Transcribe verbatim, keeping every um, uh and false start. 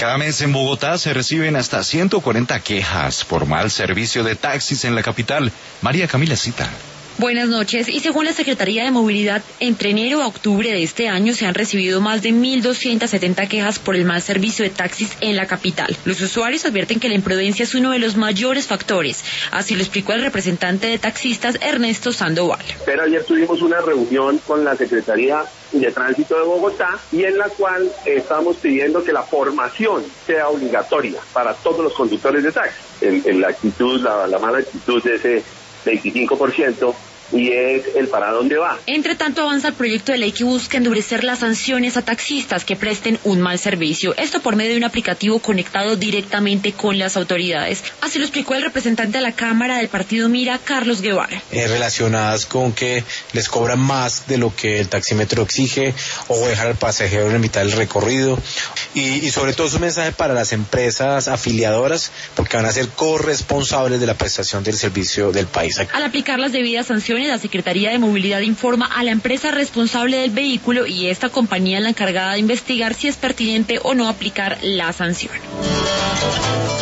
Cada mes en Bogotá se reciben hasta ciento cuarenta quejas por mal servicio de taxis en la capital. María Camila Cita. Buenas noches. Y según la Secretaría de Movilidad, entre enero a octubre de este año se han recibido más de mil doscientas setenta quejas por el mal servicio de taxis en la capital. Los usuarios advierten que la imprudencia es uno de los mayores factores. Así lo explicó el representante de taxistas, Ernesto Sandoval. Pero ayer tuvimos una reunión con la Secretaría de Tránsito de Bogotá y en la cual estamos pidiendo que la formación sea obligatoria para todos los conductores de taxi. En, en la actitud, la, la mala actitud de ese veinticinco por ciento, y es el para dónde va. Entre tanto, avanza el proyecto de ley que busca endurecer las sanciones a taxistas que presten un mal servicio. Esto por medio de un aplicativo conectado directamente con las autoridades. Así lo explicó el representante de la Cámara del Partido Mira, Carlos Guevara. Eh, relacionadas con que les cobran más de lo que el taxímetro exige o dejar al pasajero en mitad del recorrido. Y, y sobre todo es un mensaje para las empresas afiliadoras, porque van a ser corresponsables de la prestación del servicio del país. Al aplicar las debidas sanciones, la Secretaría de Movilidad informa a la empresa responsable del vehículo y esta compañía es la encargada de investigar si es pertinente o no aplicar la sanción.